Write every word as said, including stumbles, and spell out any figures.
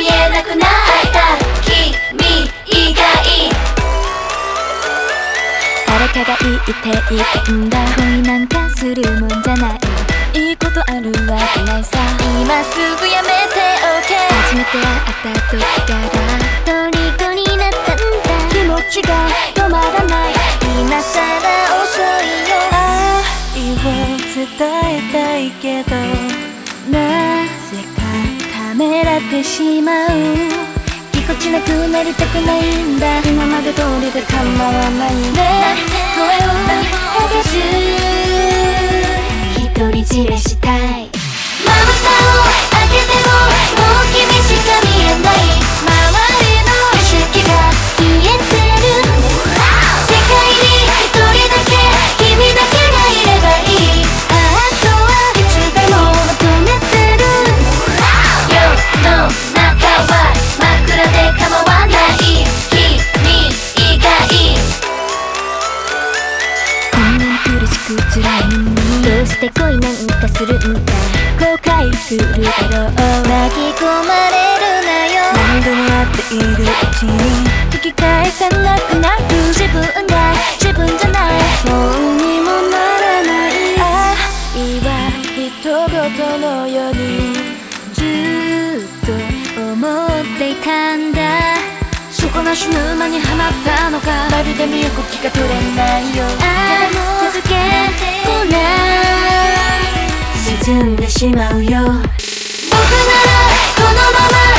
見えなくなった君以外誰かが言っていたんだ、恋なんかするもんじゃない、いいことあるわけないさ、 今すぐやめて OK。 初めて会った時から虜になったんだ、 気持ちが止まらない、 今さら遅いよ。 愛を伝えたいけどなぜかためらってしまう、ぎこちなくなりたくないんだ、今まで通りで構わないね、声を上げず独り占めしたい、 まぶたを開けてももう君しか見えない、周りの景色が消えてる、世界に一人だけ君だけがいればいい、あとはいつでも求めてる、世の中は真っ暗で構わない君以外、 こんなに苦しく辛いのにどうして恋なんかするんだ、後悔するだろう、 巻き込まれるなよ、 何度も会っているうちに引き返せなくなる、 自分が自分じゃない、 もうにもならない、愛は人事のようにずっと思っていたんだ、底なし沼にはまったのか、まるで身動きが取れないよ、 ああ続けてほら沈んでしまうよ、 僕ならこのまま